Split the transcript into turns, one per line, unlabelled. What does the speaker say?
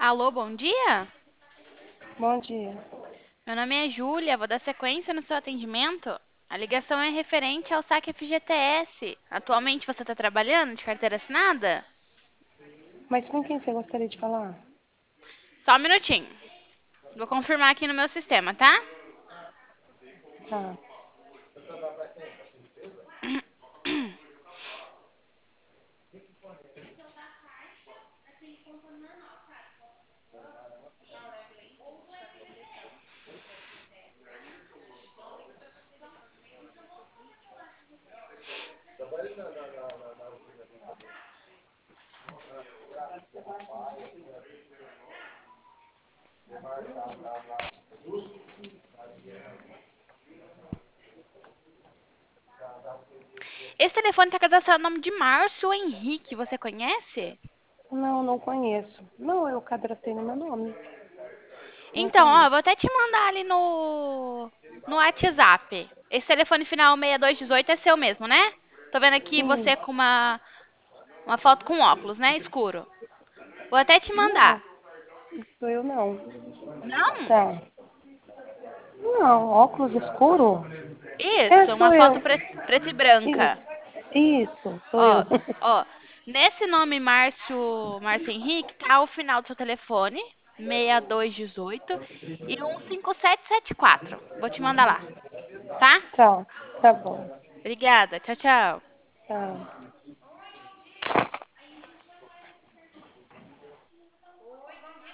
Alô, bom dia?
Bom dia.
Meu nome é Júlia, vou dar sequência no seu atendimento. A ligação é referente ao saque FGTS. Atualmente você está trabalhando de carteira assinada?
Mas com quem você gostaria de falar?
Só um minutinho. Vou confirmar aqui no meu sistema, tá?
Tá.
Esse telefone está cadastrado no nome de Márcio Henrique, você conhece?
Não, não conheço. Não, eu cadastrei no meu nome. Não
Então, ó, eu
conheço.
vou até te mandar ali no WhatsApp. Esse telefone final 6218 é seu mesmo, né? Tô vendo aqui
Sim.
você com uma foto com óculos, né? Escuro. Vou até te
Não,
mandar.
sou eu não.
Não?
Tá. Não, óculos escuro? É,
Isso, uma
sou
foto
eu.
preta e branca.
Isso. Isso, sou eu.
Ó, ó, nesse nome Márcio Henrique tá o final do seu telefone, 6218 e 15774. Vou te mandar lá, tá?
Tá, tá bom.
Obrigada. Tchau, tchau.
Tá.